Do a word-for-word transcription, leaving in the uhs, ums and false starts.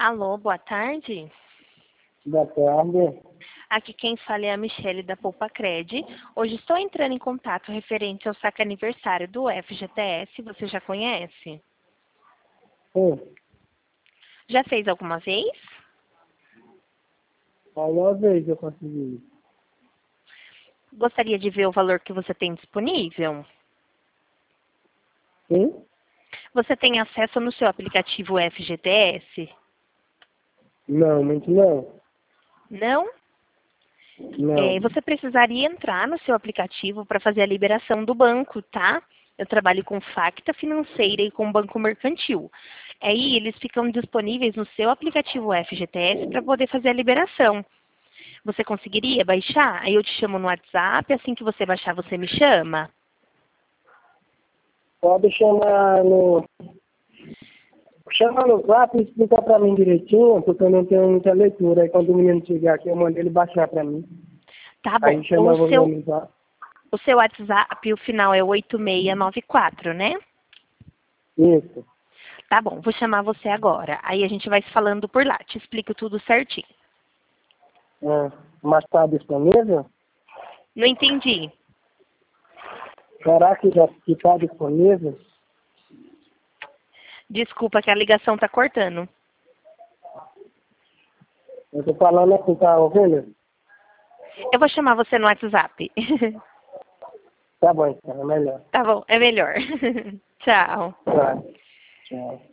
Alô, boa tarde. Boa tarde. Aqui quem fala é a Michele da Poupa Cred. Hoje estou entrando em contato referente ao saque aniversário do F G T S. Você já conhece? Sim. Já fez alguma vez? Só uma vez eu consegui. Gostaria de ver o valor que você tem disponível? Sim? Você tem acesso no seu aplicativo F G T S? Não, muito não. Não? Não. É, você precisaria entrar no seu aplicativo para fazer a liberação do banco, tá? Eu trabalho com Facta Financeira e com Banco Mercantil. Aí eles ficam disponíveis no seu aplicativo F G T S para poder fazer a liberação. Você conseguiria baixar? Aí eu te chamo no WhatsApp, assim que você baixar você me chama? Pode chamar no... Chama no zap e explica pra mim direitinho, porque eu não tenho muita leitura. Aí quando o menino chegar aqui, eu mando ele baixar pra mim. Tá bom. Aí chama O você seu, no zap. o seu WhatsApp, o final é oito seis nove quatro, né? Isso. Tá bom, vou chamar você agora. Aí a gente vai se falando por lá, te explico tudo certinho. É. Mas tá disponível? Não entendi. Será que já está disponível? Desculpa que a ligação tá cortando. Eu tô falando aqui, tá ouvindo? Eu vou chamar você no WhatsApp. Tá bom, então, é melhor. Tá bom, é melhor. Tchau. Tá. Tchau.